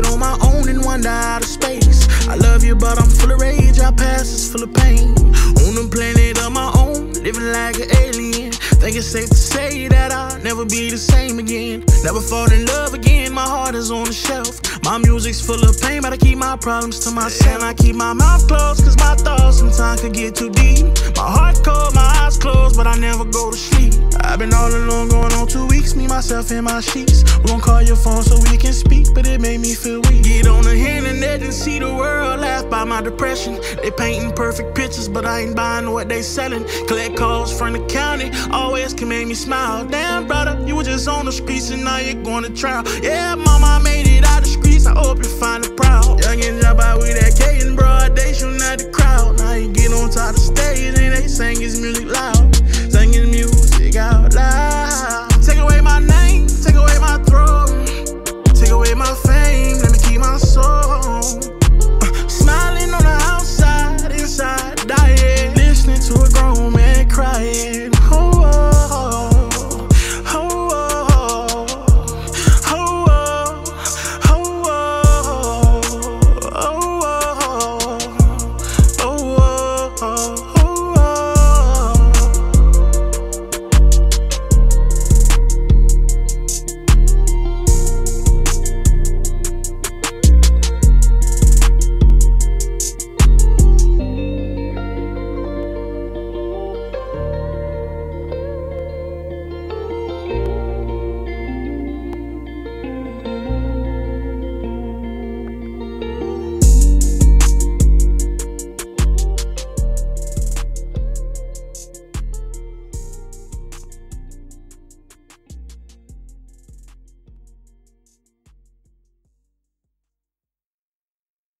it on my own and wander out of space. I love you, but I'm full of rage. Our past is full of pain. On a planet of my own, living like an alien. Think it's safe to say that I'll never be the same again. Never fall in love again, my heart is on the shelf. My music's full of pain, but I keep my problems to myself. And I keep my mouth closed, cause my thoughts sometimes could get too deep. My heart cold, my eyes closed, but I never go to sleep. I've been all alone going on 2 weeks, me, myself, and my sheets. We gon' call your phone so we can speak, but it made me feel weak. Get on the internet and see the world laugh by my depression. They painting perfect pictures, but I ain't buying what they selling. Collect calls from the county, always can make me smile. Damn, brother, you were just on the streets and now you're going to trial. Yeah, mama, I made it